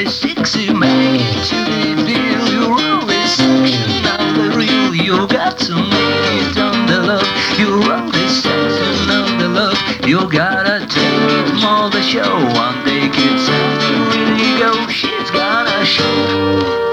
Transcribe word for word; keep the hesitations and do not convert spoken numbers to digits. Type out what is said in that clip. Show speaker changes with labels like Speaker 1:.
Speaker 1: always sexy, make it to the deal. You're always sexy, not the real. You got to make it on the love. You're always sexy, not the love. You gotta tell them all the show. One day kids have to really go. She's gonna show.